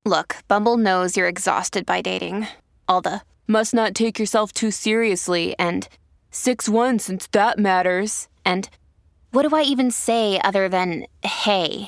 Look, Bumble knows you're exhausted by dating. All the must not take yourself too seriously and 6'1" since that matters. And what do I even say other than hey?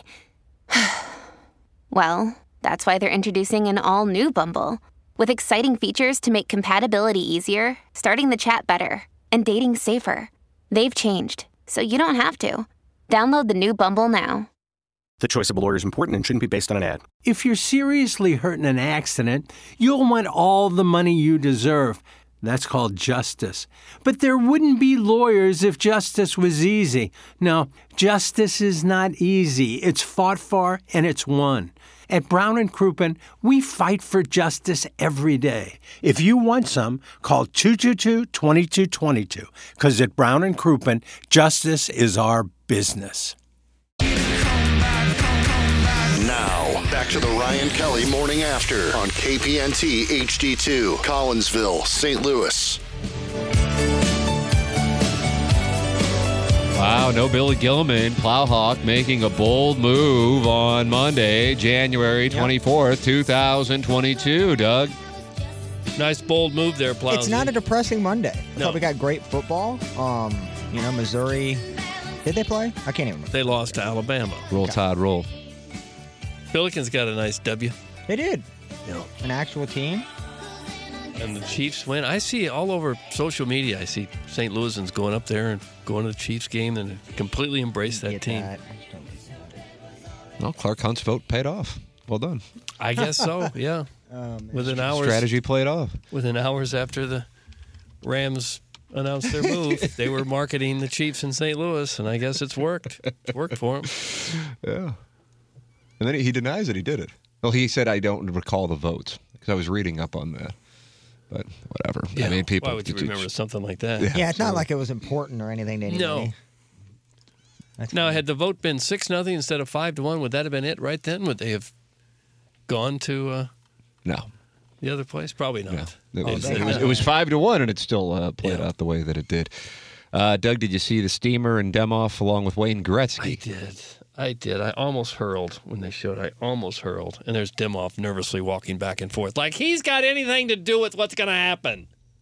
Well, that's why they're introducing an all-new Bumble with exciting features to make compatibility easier, starting the chat better, and dating safer. They've changed, so you don't have to. Download the new Bumble now. The choice of a lawyer is important and shouldn't be based on an ad. If you're seriously hurt in an accident, you'll want all the money you deserve. That's called justice. But there wouldn't be lawyers if justice was easy. No, justice is not easy. It's fought for and it's won. At Brown & Crouppen, we fight for justice every day. If you want some, call 222-2222. Because at Brown & Crouppen, justice is our business. Now, back to the Ryan Kelly Morning After on KPNT HD2, Collinsville, St. Louis. Wow, no Billy Gilman. Plowhawk making a bold move on Monday, January 24th, 2022. Doug? Nice bold move there, Plowsy. It's not a depressing Monday. I No. thought we got great football. Missouri. Did they play? I can't even remember. They lost to Alabama. Roll Tide, roll. Billikens got a nice W. They did. Yeah. An actual team. And the Chiefs win. I see all over social media, I see St. Louisans going up there and going to the Chiefs game and completely embrace that Get team. that. Well, Clark Hunt's vote paid off. Well done. I guess so, yeah. Within hours, Strategy played off. within hours after the Rams announced their move, they were marketing the Chiefs in St. Louis, and I guess it's worked. It's worked for them. Yeah. And then he denies that he did it. Well, he said, I don't recall the votes, because I was reading up on that. But whatever. Yeah. I mean, people. Why would you remember something like that? Yeah, it's not like it was important or anything to anybody. No. That's Now, funny. had the vote been 6-0 instead of 5-1, would that have been it right then? Would they have gone to No. the other place? Probably not. No. It They was, said it was 5-1, and it still played out the way that it did. Doug, did you see the steamer and Demoff along with Wayne Gretzky? I did. I almost hurled when they showed. I almost hurled. And there's Demoff nervously walking back and forth. Like he's got anything to do with what's going to happen.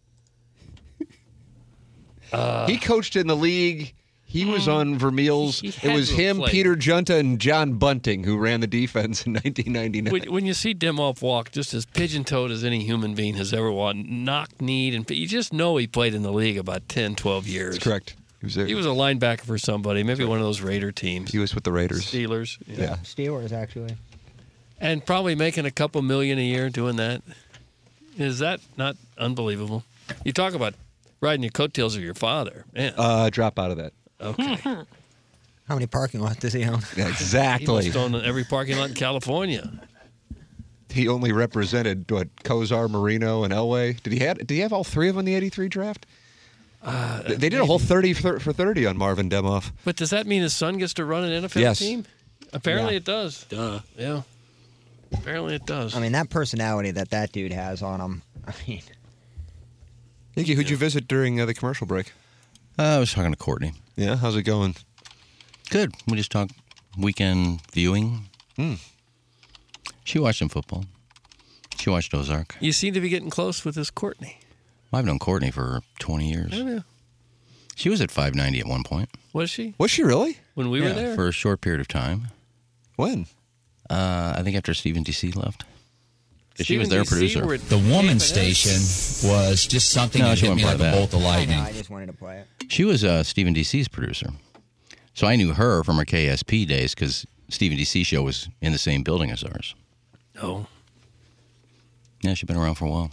He coached in the league. He was on Vermeil's. He It had was to have him, played. Peter Junta, and John Bunting who ran the defense in 1999. When you see Demoff walk, just as pigeon-toed as any human being has ever walked, knock-kneed, and you just know he played in the league about 10, 12 years. That's correct. He was a linebacker for somebody, maybe one of those Raider teams. He was with the Raiders. Steelers. Yeah. Steelers, actually. And probably making a couple million a year doing that. Is that not unbelievable? You talk about riding your coattails of your father. Man. Drop out of that. Okay. How many parking lots does he own? Yeah, He exactly. must own every parking lot in California. He only represented Kozar, Marino, and Elway. Did he have all three of them in the '83 draft? They did a whole 30 for 30 on Marvin Demoff. But does that mean his son gets to run an NFL Yes. team? Apparently Yeah. it does. Duh. Yeah. Apparently it does. I mean, that personality that dude has on him. I mean, Iggy, who'd you visit during the commercial break? I was talking to Courtney. Yeah, how's it going? Good. We just talked weekend viewing. She watched some football. She watched Ozark. You seem to be getting close with this Courtney. Well, I've known Courtney for 20 years. Oh, yeah. She was at 590 at one point. Was she? Was she really? When we were there? For a short period of time. When? I think after Stephen DC left. She Stephen was their DC producer. were at The woman's Cape and station was just something No, that she hit me wouldn't like play a that. bolt of I lightning. know, I just wanted to play it. She was Stephen DC's producer. So I knew her from her KSP days because Stephen DC show was in the same building as ours. Oh. Yeah, she's been around for a while.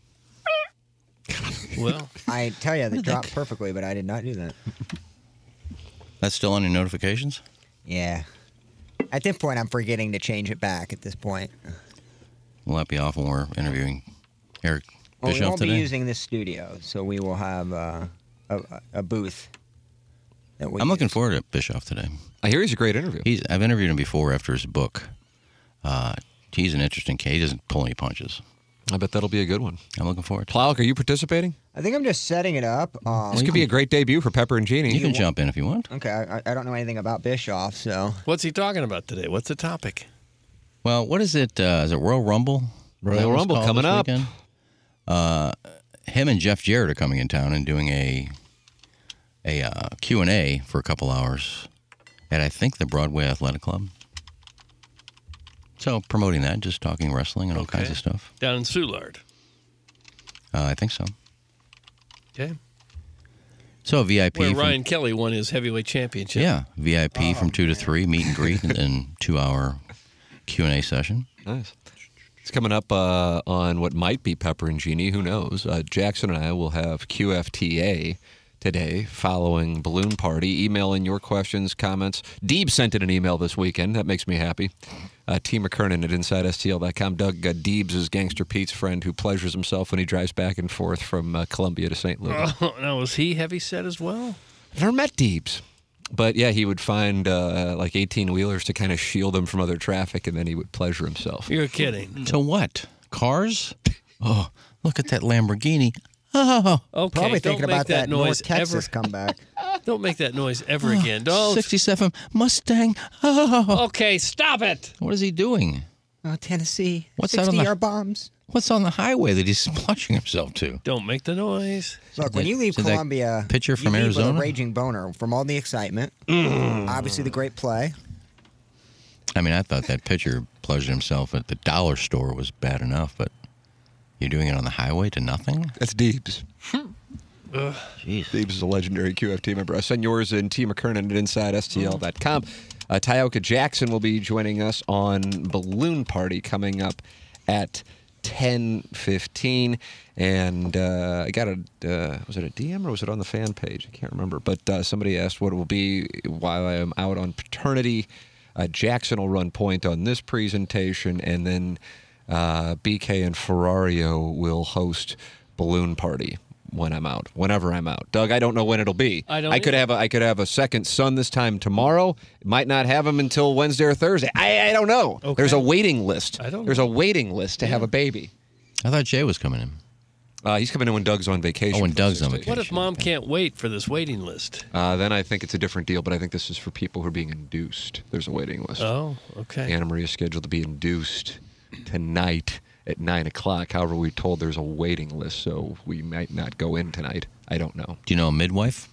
Well, I tell you, they dropped perfectly, but I did not do that. That's still on your notifications? Yeah. At this point, I'm forgetting to change it back at this point. Will that be off when we're interviewing Eric Well, we Bischoff won't today? be using this studio, so we will have a booth. That we I'm looking use. forward to Bischoff today. I hear he's a great interview. I've interviewed him before after his book. He's an interesting case. He doesn't pull any punches. I bet that'll be a good one. I'm looking forward to it. Plowk, are you participating? I think I'm just setting it up. This could be a great debut for Pepper and Jeannie. You can jump in if you want. Okay, I don't know anything about Bischoff, so what's he talking about today? What's the topic? Well, what is it? Is it Royal Rumble? Royal Rumble coming up. Weekend? Him and Jeff Jarrett are coming in town and doing a Q&A for a couple hours at, I think, the Broadway Athletic Club. So promoting that, just talking wrestling and all kinds of stuff. Down in Soulard. I think so. Okay. So a VIP. Where Ryan Kelly won his heavyweight championship. Yeah, VIP from 2 to 3, meet and greet, and then 2-hour Q&A session. Nice. It's coming up on what might be Pepper and Genie. Who knows? Jackson and I will have QFTA today following Balloon Party. Email in your questions, comments. Deeb sent in an email this weekend. That makes me happy. T. McKernan at InsideSTL.com. Doug Deebs is Gangster Pete's friend who pleasures himself when he drives back and forth from Columbia to St. Louis. Oh, now, was he heavy set as well? I've never met Deebs. But, yeah, he would find like 18-wheelers to kind of shield him from other traffic, and then he would pleasure himself. You're kidding. So what? Cars? Oh, look at that Lamborghini. Oh. Okay, Probably don't thinking make about that noise North Texas ever. comeback. Don't make that noise ever again. Don't. 67 Mustang. Oh. Okay, stop it. What is he doing? Tennessee. What's that on the- 60-yard bombs. What's on the highway that he's splashing himself to? Don't make the noise. Look, when you leave So that Columbia, pitcher from you leave with Arizona? a raging boner from all the excitement. Obviously, the great play. I mean, I thought that pitcher pleasured himself at the dollar store was bad enough, but you're doing it on the highway to nothing? That's Deebs. Jeez. Deebs is a legendary QFT member. Send yours in T. McKernan at InsideSTL.com. Tyoka Jackson will be joining us on Balloon Party coming up at 10:15. And I got was it a DM or was it on the fan page? I can't remember. But somebody asked what it will be while I am out on paternity. Jackson will run point on this presentation, and then BK and Ferrario will host Balloon Party when I'm out, whenever I'm out. Doug, I don't know when it'll be. I could have a second son this time tomorrow. Might not have him until Wednesday or Thursday. I don't know. Okay. There's a waiting list. I don't There's know. a waiting list to have a baby. I thought Jay was coming in. He's coming in when Doug's on vacation. Oh, when for Doug's 6 on days. vacation. What if mom can't wait for this waiting list? Then I think it's a different deal, but I think this is for people who are being induced. There's a waiting list. Oh, okay. Anna Maria is scheduled to be induced tonight at 9 o'clock. However, we're told there's a waiting list, so we might not go in tonight. I don't know. Do you know a midwife?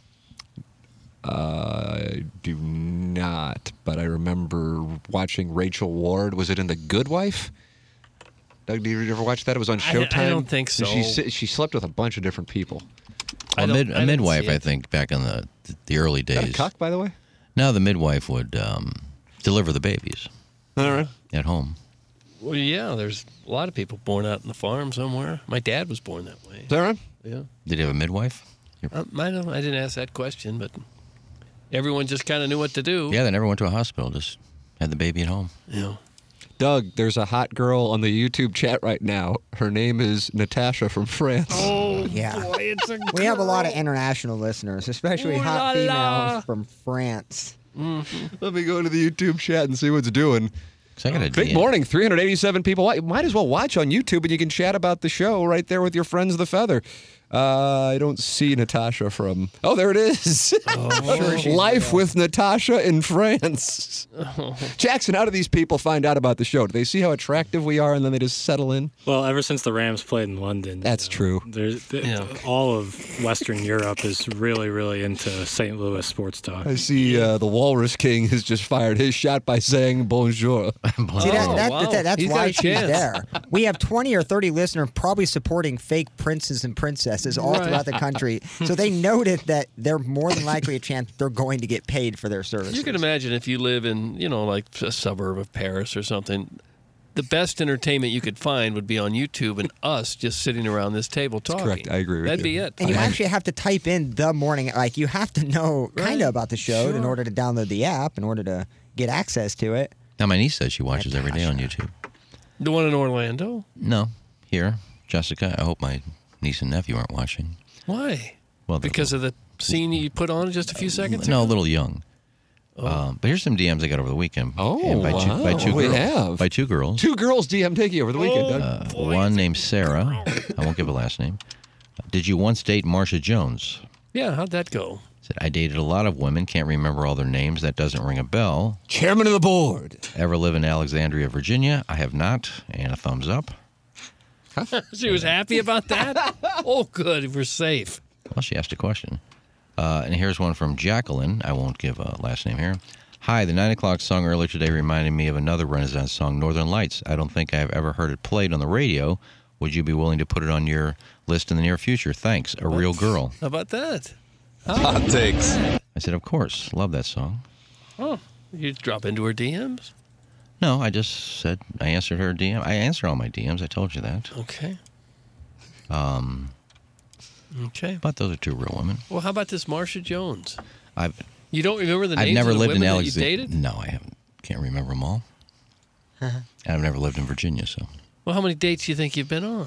I do not, but I remember watching Rachel Ward. Was it in The Good Wife? Doug, did you ever watch that? It was on Showtime. I don't think so. She slept with a bunch of different people. A didn't midwife, see it. I think, back in the early Is that a days. cuck, by the way? No, the midwife would deliver the babies All right. at home. Well, yeah, there's a lot of people born out in the farm somewhere. My dad was born that way. Is that right? Yeah. Did he have a midwife? I didn't ask that question, but everyone just kind of knew what to do. Yeah, they never went to a hospital. Just had the baby at home. Yeah. Doug, there's a hot girl on the YouTube chat right now. Her name is Natasha from France. Oh, Yeah. boy, it's a We have a lot of international listeners, especially Ooh hot la females la. from France. Let me go to the YouTube chat and see what's doing. 'Cause I got a Big DM. morning, 387 people. Might as well watch on YouTube, and you can chat about the show right there with your friends, The Feather. I don't see Natasha from... Oh, there it is. Life with Natasha in France. Jackson, how do these people find out about the show? Do they see how attractive we are, and then they just settle in? Well, ever since the Rams played in London, That's true. all of Western Europe is really, really into St. Louis sports talk. I see the Walrus King has just fired his shot by saying bonjour. See, wow. that's He's got why a she's chance. there. We have 20 or 30 listeners probably supporting fake princes and princesses all throughout the country. So they noted that they're more than likely a chance they're going to get paid for their services. You can imagine if you live in, like a suburb of Paris or something, the best entertainment you could find would be on YouTube and us just sitting around this table talking. correct. I agree with That'd you. be it. And you actually have to type in the morning. Like, you have to know kind of about the show in order to download the app, in order to get access to it. Now, my niece says she watches every day on YouTube. The one in Orlando? No, here. Jessica, I hope my niece and nephew aren't watching. Why? Well, they're Because of the scene you put on just a few seconds No, a ago? little young. But here's some DMs I got over the weekend. Oh, And by two we girls. have. By two girls. Two girls DM take you over the weekend, Doug. One named Sarah. I won't give a last name. Did you once date Marsha Jones? Yeah, how'd that go? Said, I dated a lot of women. Can't remember all their names. That doesn't ring a bell. Chairman of the board. Ever live in Alexandria, Virginia? I have not. And a thumbs up. She was happy about that? Oh, good. We're safe. Well, she asked a question. And here's one from Jacqueline. I won't give a last name here. Hi, the 9 o'clock song earlier today reminded me of another Renaissance song, Northern Lights. I don't think I've ever heard it played on the radio. Would you be willing to put it on your list in the near future? Thanks, a real girl. How about that? Hot takes. I said, of course. Love that song. Oh, you drop into her DMs? No, I just said I answered her DM. I answer all my DMs. I told you that. Okay. Okay. But those are two real women. Well, how about this Marsha Jones? I've You don't remember the I've names never of the lived in women that you Alexandria. dated? No, I haven't. Can't remember them all. And I've never lived in Virginia, so Well, how many dates do you think you've been on?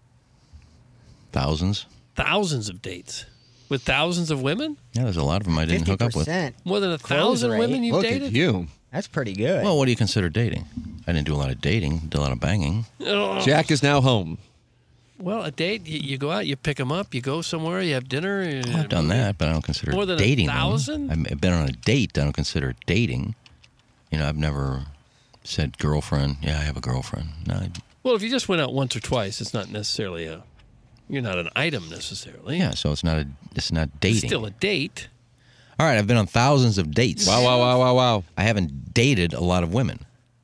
thousands. Thousands of dates. With thousands of women? Yeah, there's a lot of them I didn't hook up with. 50%. More than Close 1,000 rate. women you've Look dated? at you. That's pretty good. Well, what do you consider dating? I didn't do a lot of dating. Did a lot of banging. Oh. Jack is now home. Well, a date, you go out, you pick them up, you go somewhere, you have dinner. I've done that, but I don't consider More than dating 1,000? them. I've been on a date. I don't consider it dating. You know, I've never said girlfriend. Yeah, I have a girlfriend. No, Well, if you just went out once or twice, it's not necessarily you're not an item necessarily. yeah, so it's not dating. It's still a date. All right, I've been on thousands of dates. Wow. I haven't dated a lot of women.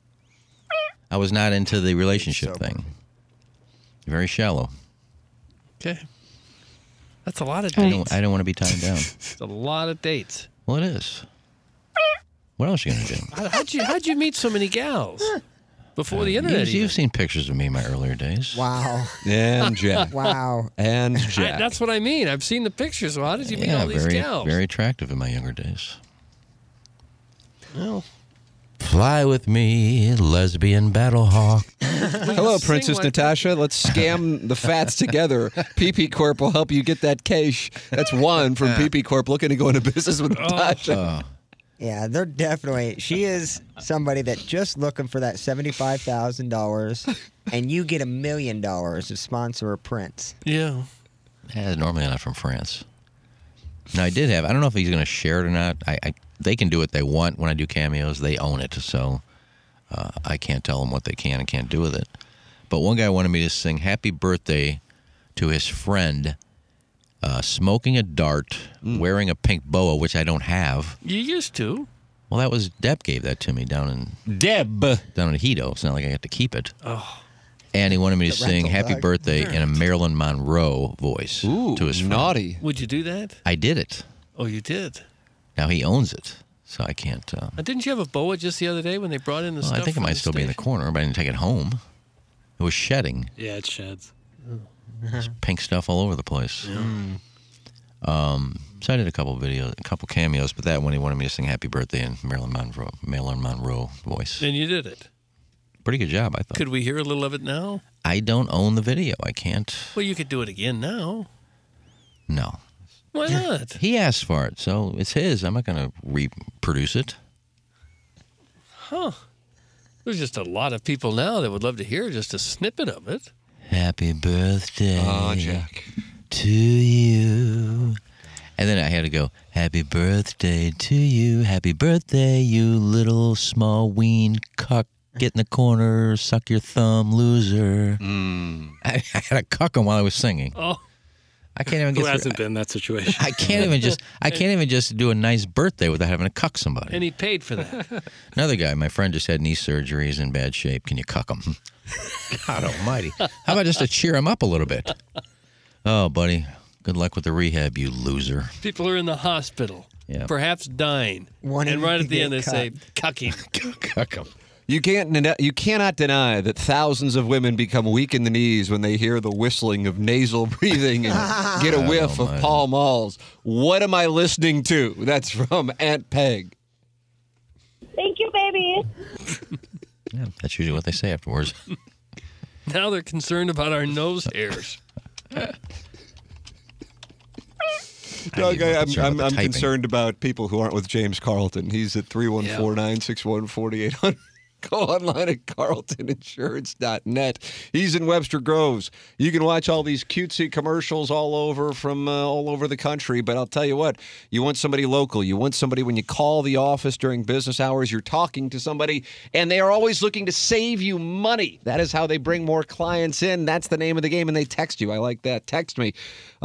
I was not into the relationship thing. Very shallow. Okay. That's a lot of dates. I don't want to be tied down. It's a lot of dates. Well, it is. What else are you going to do? How'd you meet so many gals before the internet? You've seen pictures of me in my earlier days. Wow. And Jack. Wow. And Jack. That's what I mean. I've seen the pictures. Well, how did you meet all these very, gals? very attractive in my younger days. Well, Fly with me, lesbian battle hawk. Hello, Princess Natasha. Let's scam the fats together. PP Corp will help you get that cash. That's one from PP Corp looking to go into business with Natasha. Yeah, they're definitely. She is somebody that just looking for that $75,000, and you get $1 million to sponsor a prince. yeah. Normally not from France. Now, I did have, I don't know if he's going to share it or not. They can do what they want when I do cameos. They own it, so I can't tell them what they can and can't do with it. But one guy wanted me to sing Happy Birthday to his friend, smoking a dart, wearing a pink boa, which I don't have. You used to. Well, that was, Deb gave that to me down in Hito. It's not like I got to keep it. Oh. And he wanted me to The sing rental Happy dog. Birthday in a Marilyn Monroe voice Ooh, to his friend. naughty. Would you do that? I did it. Oh, you did. Now he owns it, so I can't. Didn't you have a boa just the other day when they brought in the Well, stuff? I think it from might the still be in the station? corner, but I didn't take it home. It was shedding. Yeah, it sheds. There's pink stuff all over the place. So I did a couple videos, a couple cameos, but that one he wanted me to sing Happy Birthday in Marilyn Monroe voice. And you did it. Pretty good job, I thought. Could we hear a little of it now? I don't own the video. I can't. Well, you could do it again now. No. Why not? He asked for it, so it's his. I'm not going to reproduce it. Huh. There's just a lot of people now that would love to hear just a snippet of it. Happy birthday Jack. to you. And then I had to go, happy birthday to you. Happy birthday, you little small ween cuck. Get in the corner, suck your thumb, loser. I had to cuck him while I was singing. Oh. I can't even get Who through. hasn't been in that situation? I can't even just do a nice birthday without having to cuck somebody. And he paid for that. Another guy, my friend just had knee surgery. He's in bad shape. Can you cuck him? God almighty. How about just to cheer him up a little bit? Oh, buddy. Good luck with the rehab, you loser. People are in the hospital, Yeah. perhaps dying. Wanting And right to at the end they get say, cucking. Cuck him. You cannot deny that thousands of women become weak in the knees when they hear the whistling of nasal breathing and get a whiff of Pall Malls. What am I listening to? That's from Aunt Peg. Thank you, baby. Yeah, that's usually what they say afterwards. Now they're concerned about our nose hairs. Doug, concerned I'm about the typing. concerned about people who aren't with James Carlton. He's at 314-961-4800. Go online at carltoninsurance.net. He's in Webster Groves. You can watch all these cutesy commercials all over from all over the country, but I'll tell you what, you want somebody local. You want somebody when you call the office during business hours, you're talking to somebody, and they are always looking to save you money. That is how they bring more clients in. That's the name of the game, and they text you. I like that. Text me.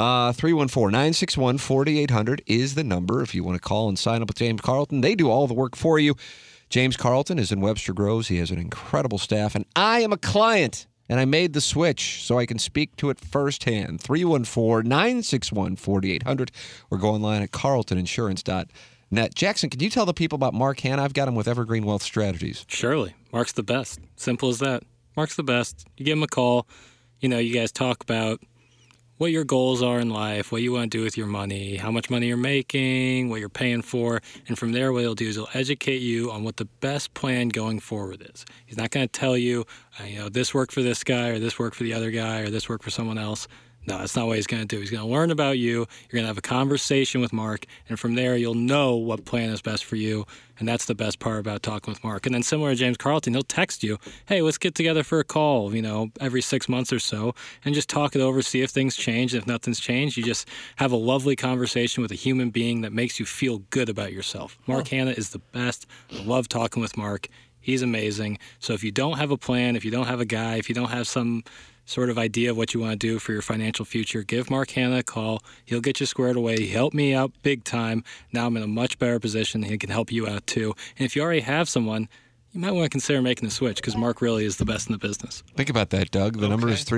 314-961-4800 is the number if you want to call and sign up with James Carlton. They do all the work for you. James Carlton is in Webster Groves. He has an incredible staff, and I am a client, and I made the switch so I can speak to it firsthand. 314-961-4800 or go online at carltoninsurance.net. Jackson, can you tell the people about Mark Hanna? I've got him with Evergreen Wealth Strategies. Surely. Mark's the best. Simple as that. Mark's the best. You give him a call. You guys talk about what your goals are in life, what you want to do with your money, how much money you're making, what you're paying for. And from there, what he'll do is he'll educate you on what the best plan going forward is. He's not going to tell you, this worked for this guy or this worked for the other guy or this worked for someone else. No, that's not what he's going to do. He's going to learn about you. You're going to have a conversation with Mark. And from there, you'll know what plan is best for you. And that's the best part about talking with Mark. And then similar to James Carlton, he'll text you, hey, let's get together for a call, every 6 months or so, and just talk it over, see if things change. And if nothing's changed, you just have a lovely conversation with a human being that makes you feel good about yourself. Mark Hanna is the best. I love talking with Mark. He's amazing. So if you don't have a plan, if you don't have a guy, if you don't have some sort of idea of what you want to do for your financial future, give Mark Hanna a call. He'll get you squared away. He helped me out big time. Now I'm in a much better position. He can help you out too. And if you already have someone, you might want to consider making the switch because Mark really is the best in the business. Think about that, Doug. The number is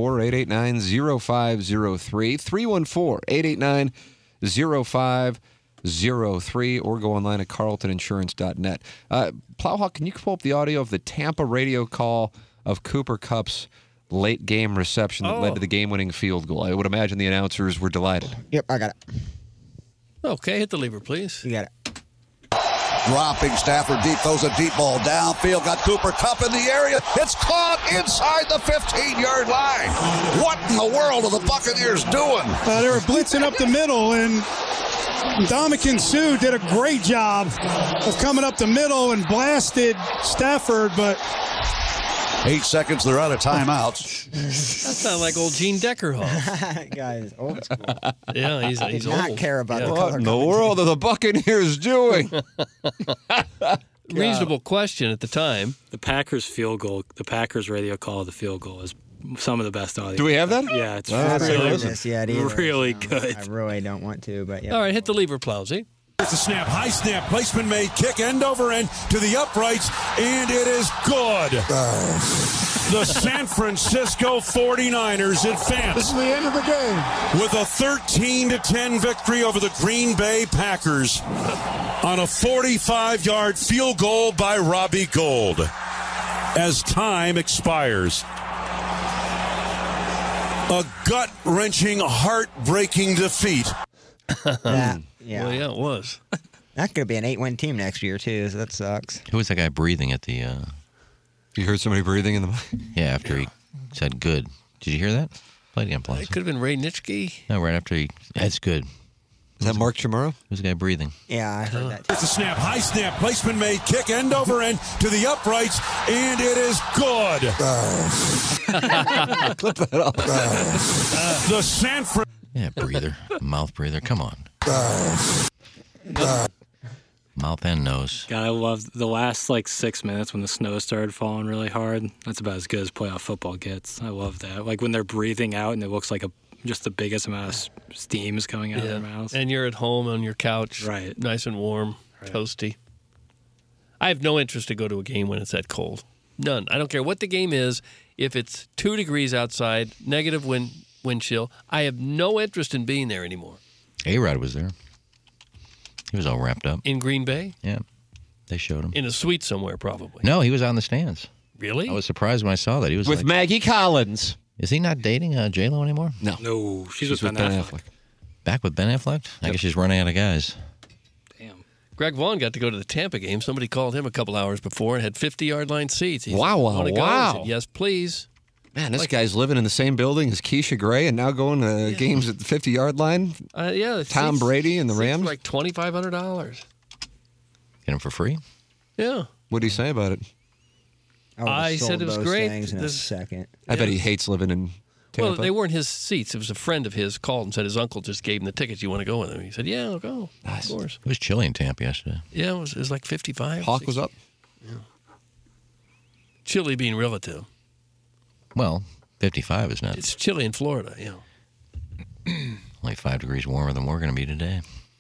314-889-0503, 314-889-0503, or go online at carltoninsurance.net. Plowhawk, can you pull up the audio of the Tampa radio call of Cooper Kupp's late game reception that led to the game-winning field goal? I would imagine the announcers were delighted. Yep, I got it. Okay, hit the lever, please. You got it. Dropping Stafford deep, throws a deep ball downfield. Got Cooper Kupp in the area. It's caught inside the 15-yard line. What in the world are the Buccaneers doing? They were blitzing up the middle, and Ndamukong Suh did a great job of coming up the middle and blasted Stafford, but 8 seconds, they're out of timeouts. That sounds like old Gene Deckerhoff. Guy is old school. Yeah, he's Did old. not care about the What color in the world are the Buccaneers doing? Reasonable question at the time. The Packers field goal, the Packers radio call of the field goal is some of the best audio. Do we have that? Yeah, it's really good. I really don't want to, but yeah. All right, hit the lever, Plowsy. It's a snap, high snap, placement made, kick end over end to the uprights, and it is good. The San Francisco 49ers advance. this is the end of the game. With a 13-10 victory over the Green Bay Packers on a 45-yard field goal by Robbie Gould as time expires. A gut-wrenching, heart-breaking defeat. Yeah. Well, yeah, it was. That could be an 8-win team next year, too, so that sucks. Who was that guy breathing at the... You heard somebody breathing in the mic? Yeah, after he said good. Did you hear that? Play it again, please. It could have been Ray Nitschke. No, right after he... That's good. Is that Mark Chimura? Who's the guy breathing? Yeah, I heard that. It's a snap, high snap, placement made, kick end over end to the uprights, and it is good. Clip that off. The San Francisco... Yeah, breather. Mouth breather. Come on. Mouth and nose. God, I love the last 6 minutes when the snow started falling really hard. That's about as good as playoff football gets. I love that. Like when they're breathing out and it looks like just the biggest amount of steam is coming out of their mouths. And you're at home on your couch, right? Nice and warm, toasty. I have no interest to go to a game when it's that cold. None. I don't care what the game is. If it's 2 degrees outside, negative wind chill, I have no interest in being there anymore. A-Rod was there. He was all wrapped up. In Green Bay? Yeah. They showed him. In a suite somewhere, probably. No, he was on the stands. Really? I was surprised when I saw that. He was with Maggie Collins. Is he not dating J-Lo anymore? No, she's with Ben Affleck. Back with Ben Affleck? I guess she's running out of guys. Greg Vaughn got to go to the Tampa game. Somebody called him a couple hours before and had 50-yard line seats. Wow. He said, yes, please. Man, this guy's living in the same building as Keisha Gray and now going to games at the 50-yard line. Yeah. Tom Brady and the Rams. Like $2,500. Get him for free? Yeah. What did he say about it? I said it was great. In a second. I bet he hates living in Tampa. Well, they weren't his seats. It was a friend of his called and said his uncle just gave him the tickets. You want to go with him? He said, yeah, I'll go. Nice. Of course. It was chilly in Tampa yesterday. Yeah, it was like 55. Hawk 60. was up. Yeah. Chilly being relative. Well, 55 is not. It's chilly in Florida, Only 5 degrees warmer than we're going to be today.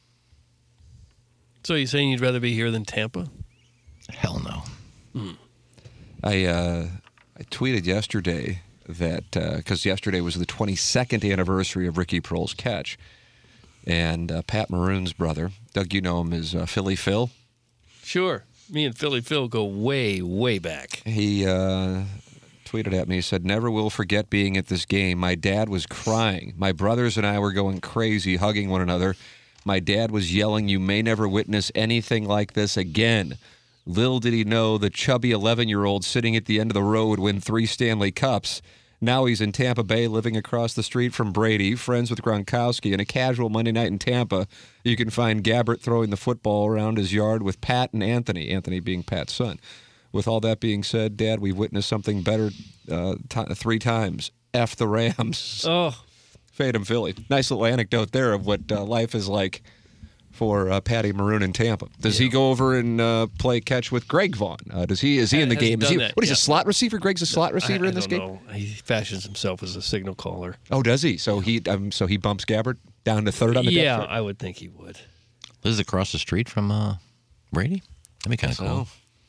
So you're saying you'd rather be here than Tampa? Hell no. I tweeted yesterday that because yesterday was the 22nd anniversary of Ricky Proehl's catch, and Pat Maroon's brother, Doug, you know him as Philly Phil. Sure. Me and Philly Phil go way, way back. He tweeted at me, he said, "Never will forget being at this game. My dad was crying. My brothers and I were going crazy, hugging one another. My dad was yelling, 'You may never witness anything like this again.' Little did he know the chubby 11-year-old sitting at the end of the row would win 3 Stanley Cups. Now he's in Tampa Bay, living across the street from Brady, friends with Gronkowski, and a casual Monday night in Tampa. You can find Gabbert throwing the football around his yard with Pat and Anthony being Pat's son. With all that being said, Dad, we've witnessed something better 3 times. F the Rams." Oh. Fade 'em, Philly. Nice little anecdote there of what life is like for Patty Maroon in Tampa. Does he go over and play catch with Greg Vaughn? Is he in the game? Is he, what is a slot receiver? Greg's a slot receiver in this game? Know. He fashions himself as a signal caller. Oh, does he? So he bumps Gabbert down to third on the depth chart? I would think he would. Lives across the street from Brady? That'd be kind of cool.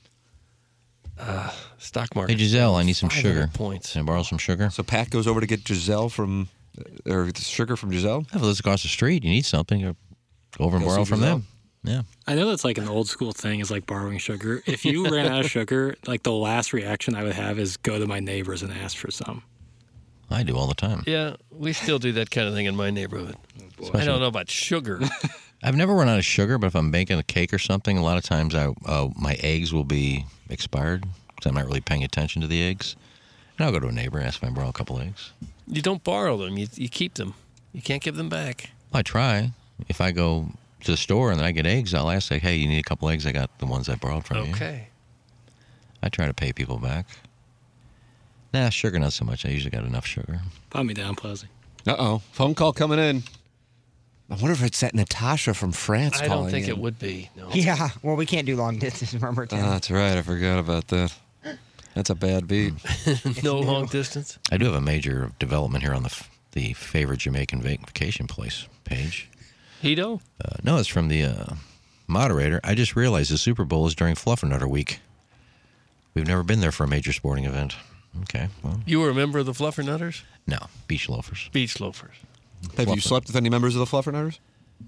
Stock market. Hey, Giselle, I need some sugar. Points. Can I borrow some sugar? So Pat goes over to get Giselle or sugar from Giselle? If it lives across the street, you need something, go over and Go borrow see from Giselle. them. Yeah. I know that's like an old school thing is like borrowing sugar. If you ran out of sugar, like the last reaction I would have is go to my neighbors and ask for some. I do all the time. Yeah, we still do that kind of thing in my neighborhood. I don't know about sugar. I've never run out of sugar, but if I'm baking a cake or something, a lot of times my eggs will be expired because I'm not really paying attention to the eggs. And I'll go to a neighbor and ask if I can borrow a couple eggs. You don't borrow them. You keep them. You can't give them back. I try. If I go to the store and I get eggs, I'll ask, like, hey, you need a couple eggs? I got the ones I borrowed from you. Okay. I try to pay people back. Nah, sugar not so much. I usually got enough sugar. Put me down, Plessy. Uh-oh. Phone call coming in. I wonder if it's that Natasha from France I calling don't think in. it would be. No. Yeah, well, we can't do long distance, remember, Tim? That's right. I forgot about that. That's a bad beat. No long distance? I do have a major development here on the favorite Jamaican vacation place page. Hito? No, it's from the moderator. I just realized the Super Bowl is during Fluffernutter Week. We've never been there for a major sporting event. Okay, well. You were a member of the Fluffernutters? No, Beach Loafers. Beach Loafers. Have you slept with any members of the Fluffernutters?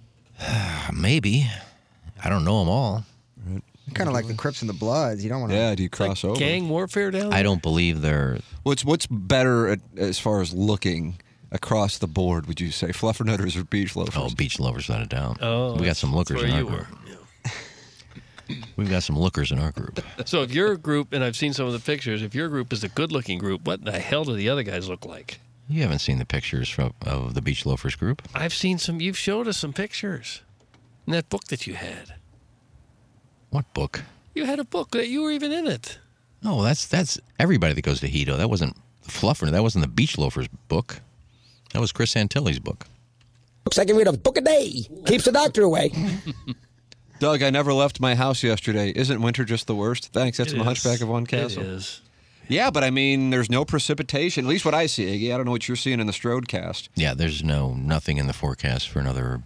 Maybe. I don't know them all. Kind of like the Crips and the Bloods. You don't want to. Yeah, do you cross over? Gang warfare down there? I don't believe they're. What's better as far as looking across the board, would you say? Fluffernutters or Beach Loafers? Oh, Beach Loafers, without a doubt. Oh, we got some lookers in our group. We've got some lookers in our group. So if your group, and I've seen some of the pictures, if your group is a good-looking group, what the hell do the other guys look like? You haven't seen the pictures of the Beach Loafers group? I've seen some. You've showed us some pictures in that book that you had. What book? You had a book that you were even in it. No, that's everybody that goes to Hito. That wasn't Fluffer. That wasn't the Beach Loafers book. That was Chris Santilli's book. Looks like I read a book a day. Keeps the doctor away. Doug, I never left my house yesterday. Isn't winter just the worst? Thanks. That's It my is. Hunchback of One Castle. It is. Yeah, but I mean, there's no precipitation. At least what I see, Iggy. I don't know what you're seeing in the Strodecast. Yeah, there's nothing in the forecast for another.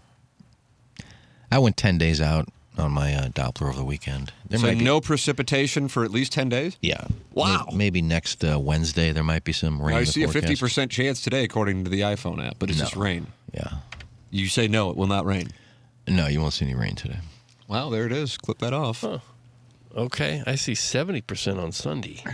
I went 10 days out on my Doppler over the weekend. There So might be, no precipitation for at least 10 days? Yeah. Wow. Maybe next Wednesday there might be some rain. I in the see a forecast. 50% chance today, according to the iPhone app, but it's just rain. Yeah. You say no, it will not rain. No, you won't see any rain today. Wow, there it is. Clip that off. Huh. Okay, I see 70% on Sunday.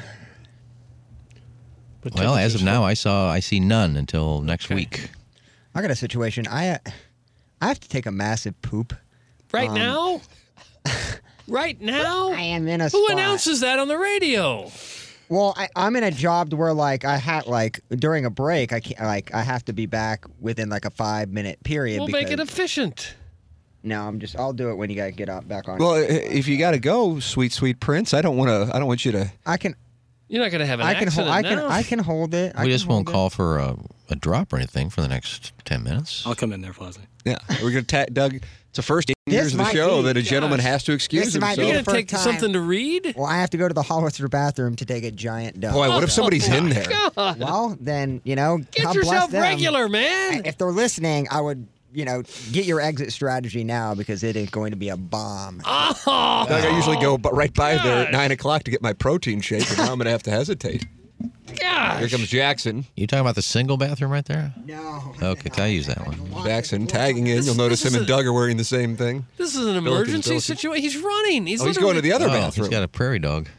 But Well, as of now, I see none until next week. I got a situation. I have to take a massive poop. Right now? Right now? I am in a Who spot. announces that on the radio? Well, I'm in a job where during a break I have to be back within like a 5-minute period. We'll make it efficient. No, I'll do it when you guys get back on. Well, if you got to go, sweet Prince, I don't want you to. I can. You're not going to have an I can accident now. I can hold it. We just won't call for a drop or anything for the next 10 minutes. I'll come in there, Fozzie. Yeah, we're going to Doug. It's the first 8 years of the show that a gentleman has to excuse himself. You're going to take something to read? Well, I have to go to the Hollister bathroom to take a giant dump. Boy, what if somebody's in there? God. Well, then, God Get bless yourself them. regular, man. If they're listening, I would, get your exit strategy now because it is going to be a bomb. Oh, Doug, I usually go right by there at 9 o'clock to get my protein shake, and now I'm going to have to hesitate. gosh. Here comes Jackson. You talking about the single bathroom right there? No. Okay, I use that one. Jackson tagging in. You'll notice him and Doug are wearing the same thing. This is an emergency situation. He's running. He's going to the other bathroom. He's got a prairie dog.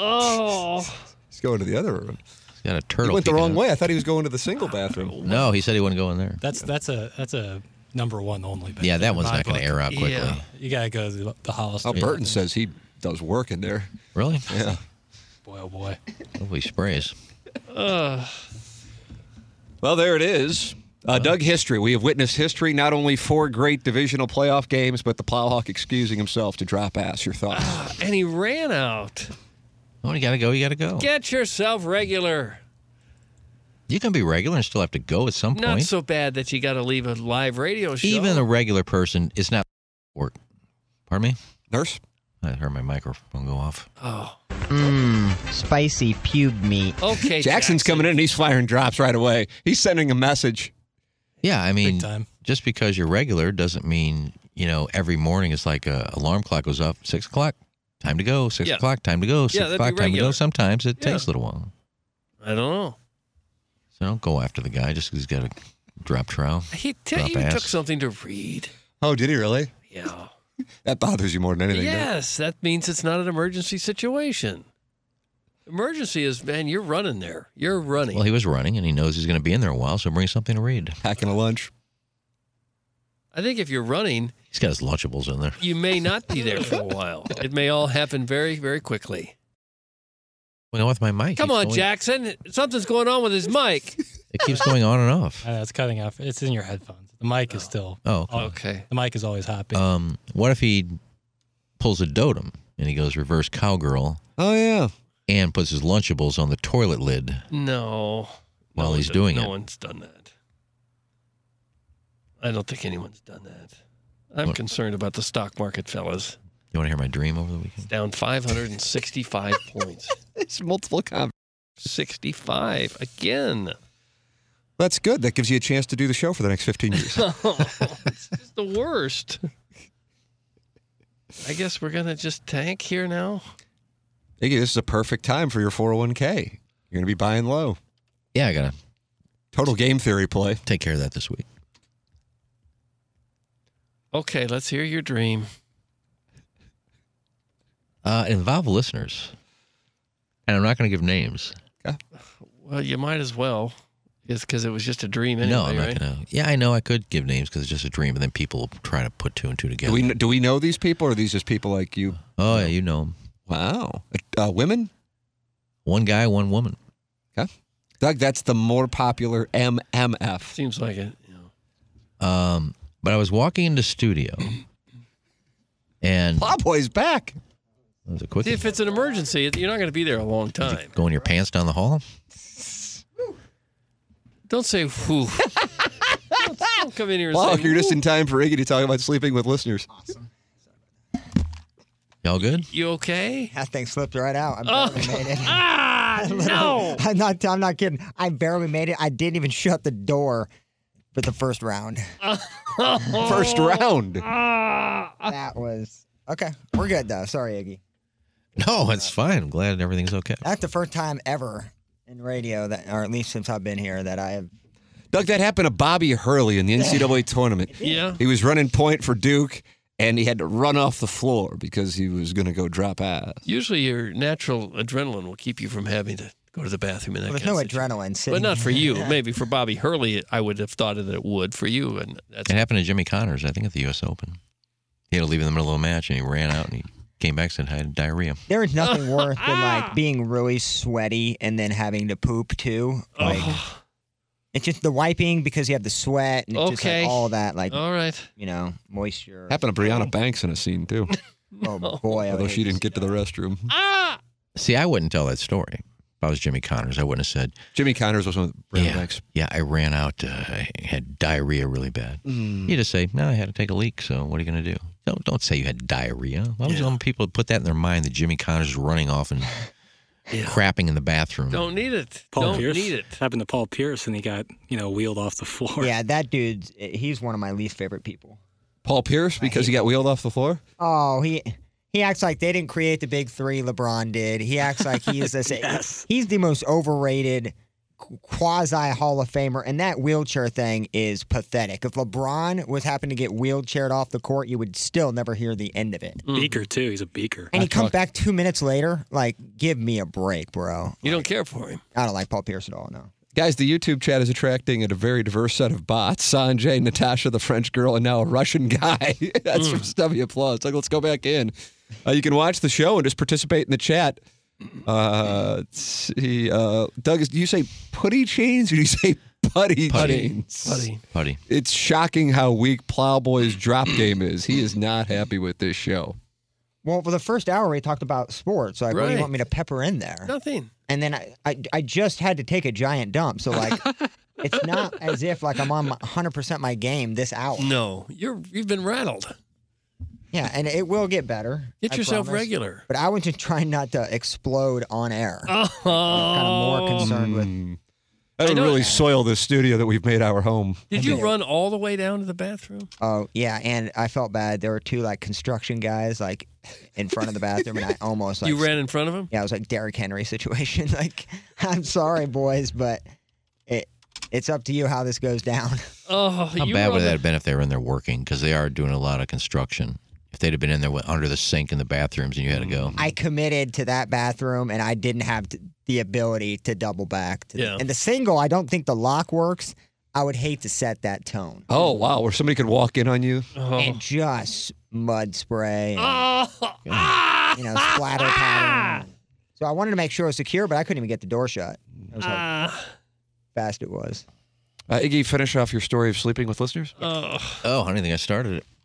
Oh. He's going to the other room. He's got a turtle. He went the peeking wrong out. way. I thought he was going to the single bathroom. No, he said he wouldn't go in there. That's a number one only. bathroom. Yeah, that one's In my not going to book. air out quickly. Yeah. You gotta go to the Hollister. Oh, Burton says he does work in there. Really? Yeah. Boy, oh boy. Hopefully he sprays. Well, there it is. Doug, history. We have witnessed history, not only 4 great divisional playoff games, but the Plowhawk excusing himself to drop ass. Your thoughts? And he ran out. Oh, you got to go. You got to go. Get yourself regular. You can be regular and still have to go at some point. Not so bad that you got to leave a live radio show. Even a regular person is not work. Pardon me? Nurse? I heard my microphone go off. Oh. Spicy pube meat. Okay, Jackson's coming in and he's firing drops right away. He's sending a message. Yeah, I mean, Big time. just because you're regular doesn't mean, every morning it's like a alarm clock goes up, 6 o'clock, time to go, 6 Yeah. o'clock, time to go, 6 Yeah, that'd be o'clock, time to regular. go. Sometimes it Yeah. takes a little while. I don't know. So don't go after the guy just because he's got a drop trowel. He drop even ass. took something to read. Oh, did he really? Yeah. That bothers you more than anything. doesn't it? Yes, that means it's not an emergency situation. Emergency is, man, you're running there. You're running. Well, he was running, and he knows he's going to be in there a while, so bring something to read. Packing a lunch. I think if you're running, He's got his Lunchables in there. you may not be there for a while. It may all happen very, very quickly. Well, with my mic. Come he's on, going- Jackson. Something's going on with his mic. It keeps going on and off. It's cutting off. It's in your headphones. The mic is still. Oh, okay. The mic is always happy. What if he pulls a dotem and he goes reverse cowgirl? Oh, yeah. And puts his Lunchables on the toilet lid No. while No he's one- doing no it. one's done that. I don't think anyone's done that. I'm What? concerned about the stock market, fellas. You want to hear my dream over the weekend? It's down 565 points. It's multiple 65 again. That's good. That gives you a chance to do the show for the next 15 years. It's just the worst. I guess we're going to just tank here now. Iggy, this is a perfect time for your 401k. You're going to be buying low. Yeah, I got to Total game theory play. take care of that this week. Okay, let's hear your dream. Involve listeners. And I'm not going to give names. Well, you might as well. It's because it was just a dream anyway, No, I'm not right? going to. Yeah, I know I could give names because it's just a dream, but then people will try to put 2 and 2 together. Do we know these people, or are these just people like you? Oh, yeah, you know them. Wow. Women? One guy, one woman. Okay. Doug, that's the more popular MMF. Seems like it. But I was walking into studio, and Plowboy's back. That was a quick. If it's an emergency, you're not going to be there a long time. Go in your pants down the hall. Don't say whew. don't come in here and Well, say you're just whew. in time for Iggy to talk about sleeping with listeners. Y'all good? You okay? That thing slipped right out. I barely made it. No. I'm not kidding. I barely made it. I didn't even shut the door for the first round. First round. That was okay. We're good though. Sorry, Iggy. No, it's fine. I'm glad everything's okay. That's the first time ever in radio that, or at least since I've been here, that I have. Doug, that happened to Bobby Hurley in the NCAA tournament. Yeah. He was running point for Duke, and he had to run off the floor because he was going to go drop ass. Usually your natural adrenaline will keep you from having to go to the bathroom in that Well, there's kind no of situation. adrenaline sitting. But not for you. Yeah. Maybe for Bobby Hurley, I would have thought that it would. For you, and that's It happened to Jimmy Connors, I think, at the U.S. Open. He had to leave in the middle of a match, and he ran out, and he came back and said he had diarrhea. There is nothing worse than like being really sweaty and then having to poop too. Like it's just the wiping because you have the sweat and it's just Okay. like all that like all right. moisture. Happened to Brianna Banks in a scene, too. Oh boy! I Although would she hate didn't get to the restroom. See, I wouldn't tell that story. If I was Jimmy Connors, I wouldn't have said. Jimmy Connors was one of the Brandon Banks. Yeah, I ran out. I had diarrhea really bad. You just say, no, I had to take a leak, so what are you going to do? Don't say you had diarrhea. Why would you want people to put that in their mind that Jimmy Connors is running off and crapping in the bathroom? Don't need it. Paul Pierce. Need it. Happened to Paul Pierce, and he got wheeled off the floor. Yeah, that dude, he's one of my least favorite people. Paul Pierce, because he got wheeled off the floor? Oh, he acts like they didn't create the big three. LeBron did. He acts like he's he's the most overrated quasi Hall of Famer, and that wheelchair thing is pathetic. If LeBron was happened to get wheelchaired off the court, you would still never hear the end of it. Beaker too. He's a beaker. And he comes back 2 minutes later. Like, give me a break, bro. You don't care for him. I don't like Paul Pierce at all. No. Guys, the YouTube chat is attracting a very diverse set of bots. Sanjay, Natasha, the French girl, and now a Russian guy. That's from Stubby Applause. Like, let's go back in. You can watch the show and just participate in the chat. Let's see. Doug, do you say putty chains or do you say putty chains? Putty. It's shocking how weak Plowboy's drop game is. He is not happy with this show. Well, for the first hour, we talked about sports. Like, what do you want me to pepper in there? Nothing. And then I just had to take a giant dump. So, like, it's not as if, like, I'm on 100% my game this hour. No. You've been rattled. Yeah, and it will get better. Get yourself regular. But I was just trying not to explode on air. I'm kind of more concerned with... That would really soil this studio that we've made our home. Did you run all the way down to the bathroom? Oh, yeah, and I felt bad. There were two, like, construction guys, like, in front of the bathroom, and I almost, like... You ran in front of them? Yeah, it was like Derrick Henry situation. Like, I'm sorry, boys, but it's up to you how this goes down. Oh, how bad would that have been if they were in there working? Because they are doing a lot of construction. If they'd have been in there under the sink in the bathrooms and you had to go. I committed to that bathroom, and I didn't have the ability to double back. And the single, I don't think the lock works. I would hate to set that tone. Oh, wow. Where somebody could walk in on you? And just mud spray. And, splatter pattern. So I wanted to make sure it was secure, but I couldn't even get the door shut. That was how fast it was. Iggy, finish off your story of sleeping with listeners? Oh, I don't think I started it.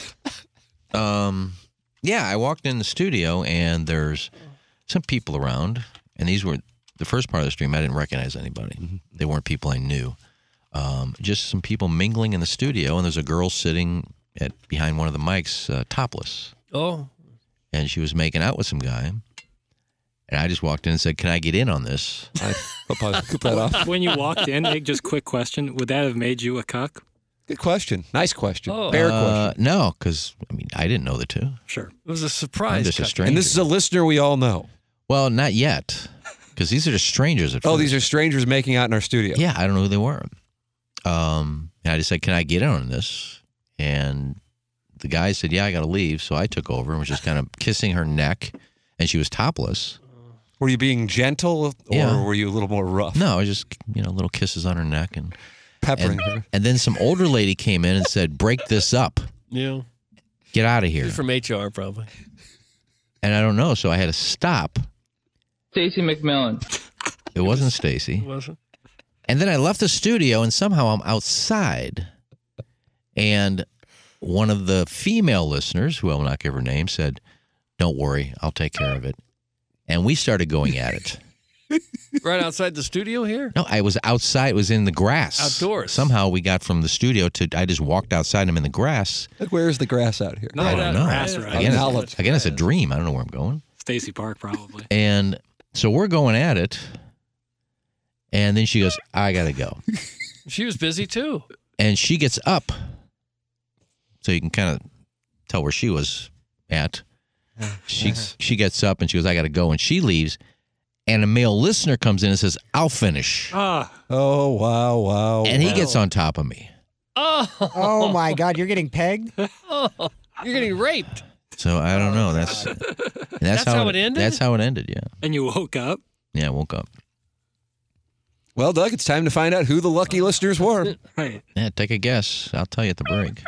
Yeah, I walked in the studio and there's some people around, and these were the first part of the stream. I didn't recognize anybody. Mm-hmm. They weren't people I knew. Just some people mingling in the studio, and there's a girl sitting behind one of the mics, topless. Oh, and she was making out with some guy. And I just walked in and said, "Can I get in on this?" Clip that off. When you walked in, Nick, just quick question: would that have made you a cuck? Good question. Nice question. Fair question. No, because I didn't know the two. Sure, it was a surprise. I'm just a stranger. And this is a listener we all know. Well, not yet, because these are just strangers at first. Oh, these are strangers making out in our studio. Yeah, I don't know who they were. And I just said, "Can I get in on this?" And the guy said, "Yeah, I got to leave." So I took over and was just kind of kissing her neck, and she was topless. Were you being gentle, or were you a little more rough? No, I was just, little kisses on her neck and peppering her. And then some older lady came in and said, "Break this up. Yeah. Get out of here." She's from HR, probably. And I don't know, so I had to stop. Stacey McMillan. It wasn't Stacey. It wasn't. And then I left the studio, and somehow I'm outside. And one of the female listeners, who I will not give her name, said, "Don't worry, I'll take care of it." And we started going at it. Right outside the studio here? No, I was outside. It was in the grass. Outdoors. Somehow we got from the studio to, I just walked outside and I'm in the grass. Like, where's the grass out here? I don't know. Grass, right? Again, it's a dream. I don't know where I'm going. Stacey Park, probably. And so we're going at it. And then she goes, "I got to go." She was busy too. And she gets up. So you can kind of tell where she was at. She gets up and she goes, "I got to go." And she leaves. And a male listener comes in and says, "I'll finish." Oh, wow. And he gets on top of me. Oh, my God. You're getting pegged? Oh, you're getting raped. So I don't know. That's how it ended? That's how it ended, yeah. And you woke up? Yeah, I woke up. Well, Doug, it's time to find out who the lucky listeners were. Right. Yeah, take a guess. I'll tell you at the break.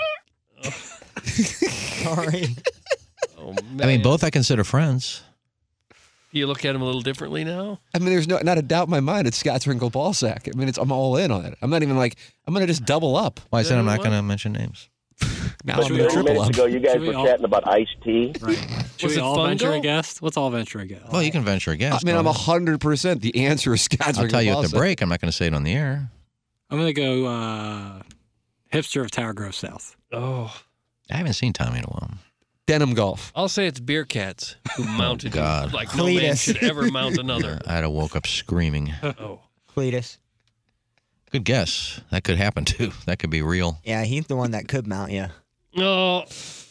Sorry. Oh, man. I mean, both I consider friends. You look at him a little differently now? I mean, there's not a doubt in my mind it's Scott's Wrinkle Ballsack. I mean, I'm all in on it. I'm not even like, I'm going to just double up. Well, I said I'm not going to mention names. Now But I'm 30 in triple minutes up. ago, you guys Should we were all- chatting about iced tea. Should we all venture a guess? Let's all venture a guess. Well, you can venture a guess. I mean, I'm go ahead. 100%. The answer is Scott's. I'll tell you at the break. I'm not going to say it on the air. I'm going to go hipster of Tower Grove South. Oh. I haven't seen Tommy in a while. Denim Golf. I'll say it's Beer Cats who mounted him God. like no man Cletus. should ever mount another. I'd have woke up screaming. Oh. Cletus. Good guess. That could happen, too. That could be real. Yeah, he's the one that could mount you. No.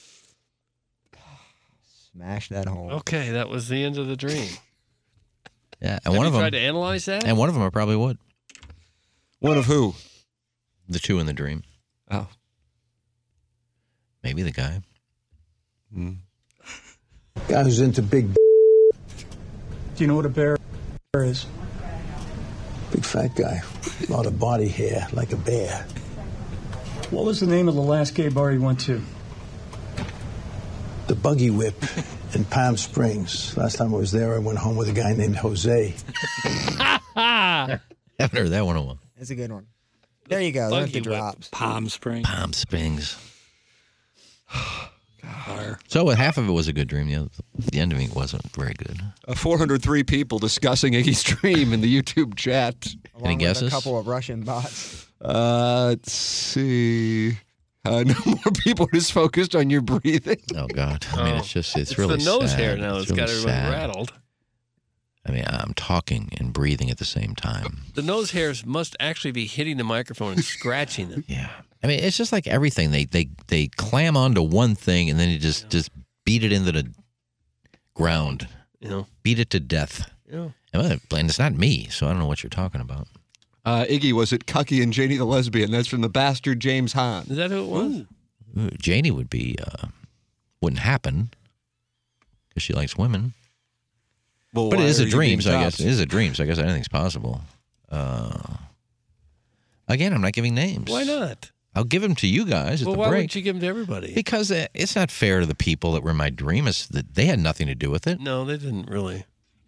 Smash that hole. Okay, that was the end of the dream. Yeah, and Have one you of them. tried to analyze that? And one of them I probably would. One of who? The two in the dream. Oh. Maybe the guy. Guy who's into big. Do you know what a bear is? Big fat guy. A lot of body hair, like a bear. What was the name of the last gay bar you went to? The Buggy Whip in Palm Springs. Last time I was there, I went home with a guy named Jose. Haven't heard that one in a while. That's a good one. There you go. There's the drops. Palm Springs. Palm Springs. So half of it was a good dream. The end of it wasn't very good. 403 people discussing Iggy's dream in the YouTube chat. Along with a couple of Russian bots. Let's see. No more people just focused on your breathing. Oh, God. I mean, it's really the nose sad. hair now that's got really everybody sad. rattled. I mean, I'm talking and breathing at the same time. The nose hairs must actually be hitting the microphone and scratching it. Yeah. I mean, it's just like everything. They clam onto one thing and then you just beat it into the ground. You know. Beat it to death. Yeah. And it's not me, so I don't know what you're talking about. Iggy, was it Cucky and Janie the Lesbian? That's from the bastard James Hahn. Is that who it was? Ooh, Janie wouldn't happen because she likes women. Well, but it why is are a you dream, being so I guess tops? it is a dream. So I guess anything's possible. Again, I'm not giving names. Why not? I'll give them to you guys at Well, the why break. wouldn't you give them to everybody? Because it's not fair to the people that were in my dream. It's that they had nothing to do with it. No, they didn't really.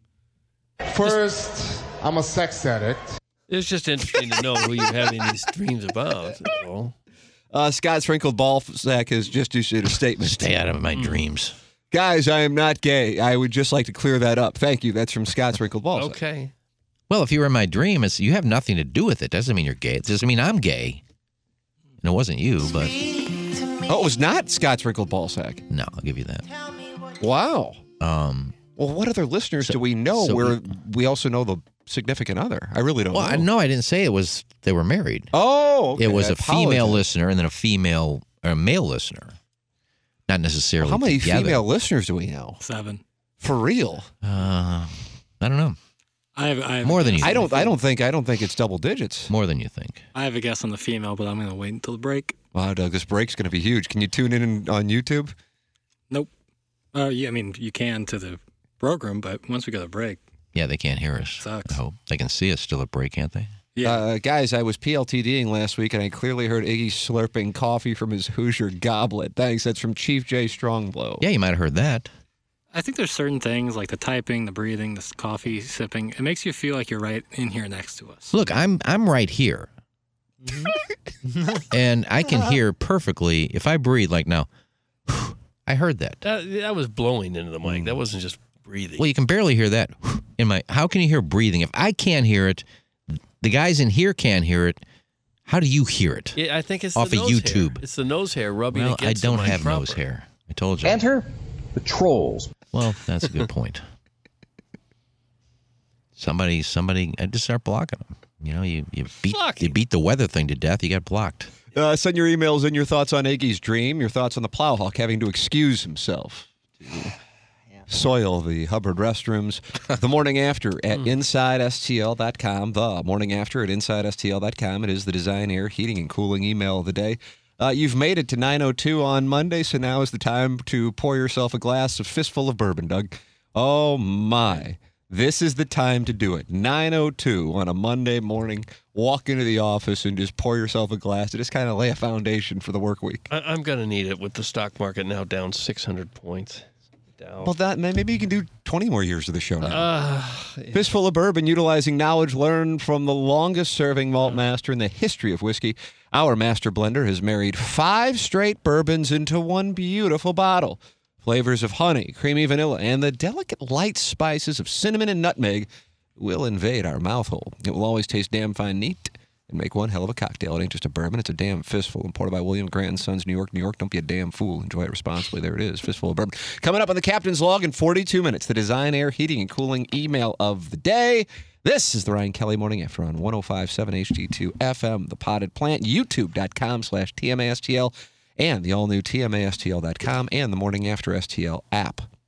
First, I'm a sex addict. It's just interesting to know who you're having these dreams about. That's all. Scott Sprinkled Ballsack has just issued a statement. Stay out of my dreams. Guys, I am not gay. I would just like to clear that up. Thank you. That's from Scott Sprinkled Ballsack. Okay. Well, if you were in my dream, you have nothing to do with it. Doesn't mean you're gay. It doesn't mean I'm gay. And it wasn't you, but... Oh, it was not Scott Sprinkled Ballsack? No, I'll give you that. Wow. Well, what other listeners do we know where we also know the significant other? I really don't know. Well, no, I didn't say they were married. Oh, okay. It was I a female apologize. listener and then a male listener. Not necessarily How many together. female listeners do we know? 7. For real? I don't know. I have More than you I think. don't think it's double digits. More than you think. I have a guess on the female, but I'm going to wait until the break. Wow, Doug, this break's going to be huge. Can you tune in on YouTube? Nope. Yeah, I mean, you can to the program, but once we go to break. Yeah, they can't hear us. Sucks. I hope. They can see us still at break, can't they? Yeah. Guys, I was PLTDing last week, and I clearly heard Iggy slurping coffee from his Hoosier goblet. Thanks. That's from Chief J. Strongblow. Yeah, you might have heard that. I think there's certain things like the typing, the breathing, the coffee sipping. It makes you feel like you're right in here next to us. Look, I'm right here. And I can hear perfectly if I breathe like now. I heard that. That was blowing into the mic. That wasn't just breathing. Well, you can barely hear that in my. How can you hear breathing? If I can't hear it, the guys in here can't hear it. How do you hear it? Yeah, I think it's off the of nose YouTube. Hair. It's the nose hair rubbing Well, I against don't the mic have proper. nose hair. I told you. Enter the trolls. Well, that's a good point. Somebody, I just start blocking them. You know, you beat the weather thing to death. You got blocked. Send your emails and your thoughts on Iggy's dream, your thoughts on the Plowhawk having to excuse himself to soil the Hubbard restrooms. The morning after at InsideSTL.com. The morning after at InsideSTL.com. It is the Design Air Heating and Cooling email of the day. You've made it to 9:02 on Monday, so now is the time to pour yourself a glass of fistful of bourbon, Doug. Oh, my. This is the time to do it. 9:02 on a Monday morning. Walk into the office and just pour yourself a glass to just kind of lay a foundation for the work week. I'm going to need it with the stock market now down 600 points. doubt. Well, maybe you can do 20 more years of the show now. Fistful of Bourbon, utilizing knowledge learned from the longest-serving malt master in the history of whiskey. Our master blender has married 5 straight bourbons into one beautiful bottle. Flavors of honey, creamy vanilla, and the delicate light spices of cinnamon and nutmeg will invade our mouth hole. It will always taste damn fine neat and make one hell of a cocktail. It ain't just a bourbon, it's a damn fistful. Imported by William Grant & Sons, New York, New York. Don't be a damn fool. Enjoy it responsibly. There it is, Fistful of Bourbon. Coming up on the Captain's Log in 42 minutes, the Design Air Heating and Cooling email of the day. This is the Ryan Kelly Morning After on 105.7 HD2 FM, The Potted Plant, youtube.com/TMASTL, and the all-new TMASTL.com and the Morning After STL app.